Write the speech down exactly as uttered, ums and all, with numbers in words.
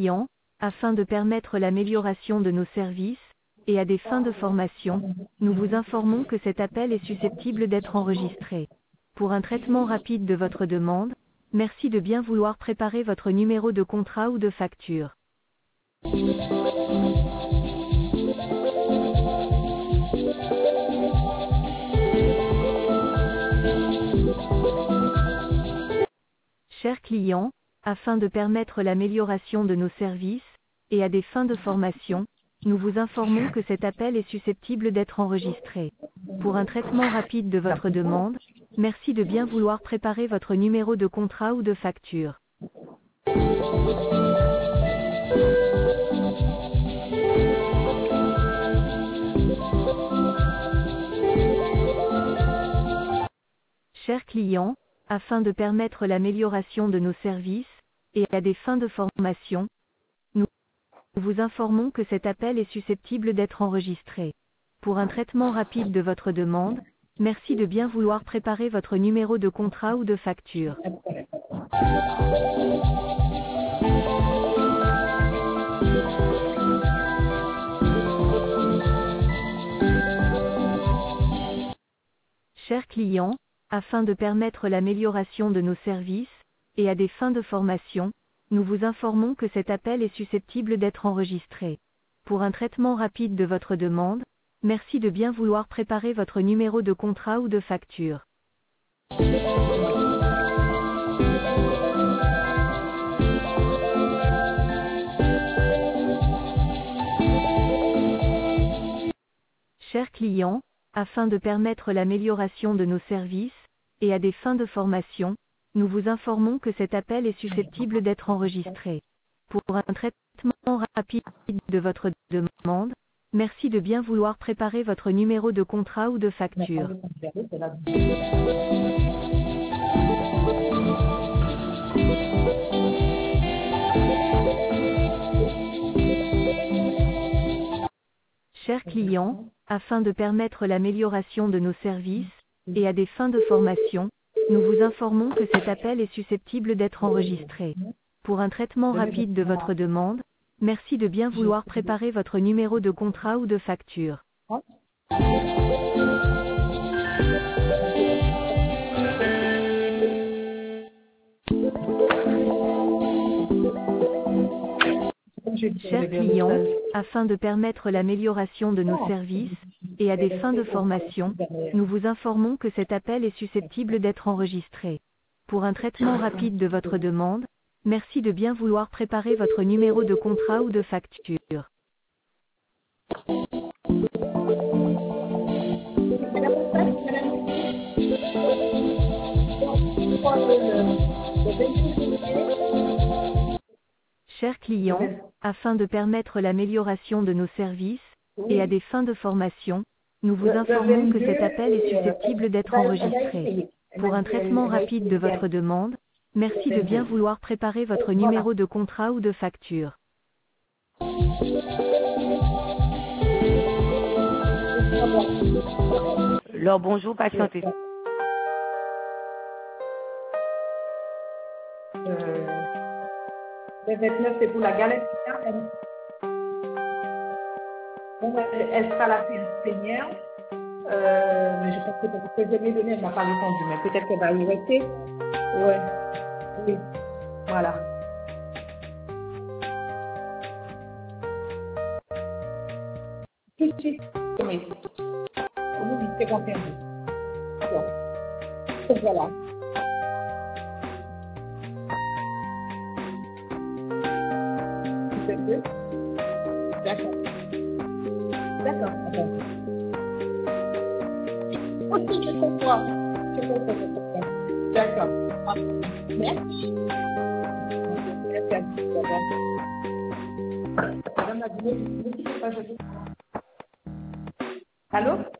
clients, afin de permettre l'amélioration de nos services, et à des fins de formation, nous vous informons que cet appel est susceptible d'être enregistré. Pour un traitement rapide de votre demande, merci de bien vouloir préparer votre numéro de contrat ou de facture. Chers clients, afin de permettre l'amélioration de nos services, et à des fins de formation, nous vous informons que cet appel est susceptible d'être enregistré. Pour un traitement rapide de votre demande, merci de bien vouloir préparer votre numéro de contrat ou de facture. Chers clients, afin de permettre l'amélioration de nos services, et à des fins de formation, nous vous informons que cet appel est susceptible d'être enregistré. Pour un traitement rapide de votre demande, merci de bien vouloir préparer votre numéro de contrat ou de facture. Chers clients, afin de permettre l'amélioration de nos services, et à des fins de formation, nous vous informons que cet appel est susceptible d'être enregistré. Pour un traitement rapide de votre demande, merci de bien vouloir préparer votre numéro de contrat ou de facture. Chers clients, afin de permettre l'amélioration de nos services, et à des fins de formation, nous vous informons que cet appel est susceptible d'être enregistré. Pour un traitement rapide de votre demande, merci de bien vouloir préparer votre numéro de contrat ou de facture. Chers clients, afin de permettre l'amélioration de nos services, et à des fins de formation, nous vous informons que cet appel est susceptible d'être enregistré. Pour un traitement rapide de votre demande, merci de bien vouloir préparer votre numéro de contrat ou de facture. Chers clients, afin de permettre l'amélioration de nos services, et à des fins de formation, nous vous informons que cet appel est susceptible d'être enregistré. Pour un traitement rapide de votre demande, merci de bien vouloir préparer votre numéro de contrat ou de facture. Chers clients, afin de permettre l'amélioration de nos services, et à des fins de formation, nous vous informons que cet appel est susceptible d'être enregistré. Pour un traitement rapide de votre demande, merci de bien vouloir préparer votre numéro de contrat ou de facture. Alors bonjour, patientez. Euh, le vingt-neuf, c'est pour la galette. Bon, elle, elle sera la plénière. Euh, mais je pense que parce que je l'ai donné, elle m'a pas répondu. Mais peut-être qu'elle va y rester. Ouais. Oui. Voilà. Tout de suite. Oui. Oui, c'est confirmé. Voilà. D'accord. D'accord. Oui, je comprends. Je comprends. D'accord. Merci. Merci à vous. Madame la Allô?